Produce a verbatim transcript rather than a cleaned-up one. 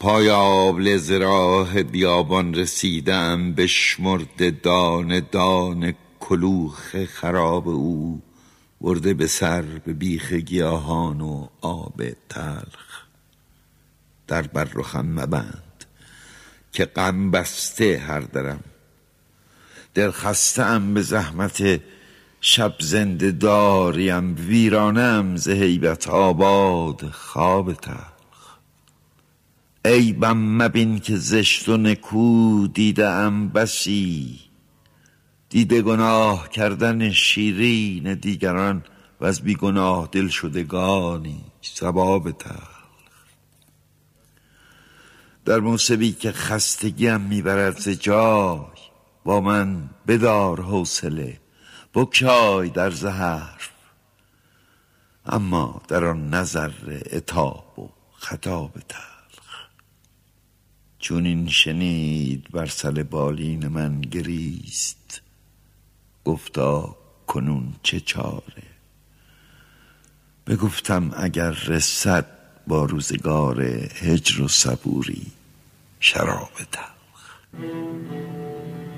پایابله ز راه بیابان رسیدم، بشمرده دانه دانه کلوخ خراب او، برده به سر به بیخ گیاهان و آب تلخ. در بر رخم مبند که غم بسته هر درم، دل خسته ام به زحمت شب زنده داریم، ویرانم ز هیبت آباد خواب تلخ. عیبم مبین که زشت و نکو دیده ام بسی، دیده گناه کردن شیرین دیگران و از بی گناه دل شدگانی ثواب تلخ. در موسمی که خستگیم میبرد ز جای، با من بدار حوصله بگشای در ز حرف، اما در آن نظر عتاب و خطاب تلخ. چون این شنید بر سر بالین من گریست، گفتا کنون چه چاره؟ بگفتم اگر رسد با روزگار هجر و صبوری شراب تلخ.